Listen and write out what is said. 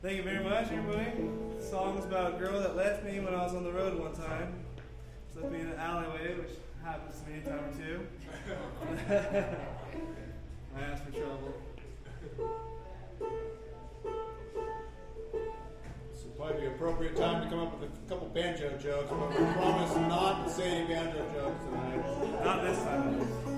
Thank you very much, everybody. The song's about a girl that left me when I was on the road one time. She left me in an alleyway, which happens to me a time or two. I asked for trouble. This would probably be an appropriate time to come up with a couple banjo jokes, but we promise not to say any banjo jokes tonight. Not this time.